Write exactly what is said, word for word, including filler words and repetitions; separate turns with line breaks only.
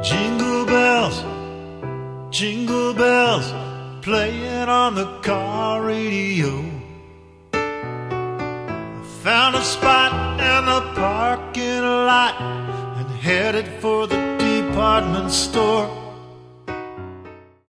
Jingle bells, jingle bells, playing on the car radio. I found a spot in the parking lot and headed for the department store.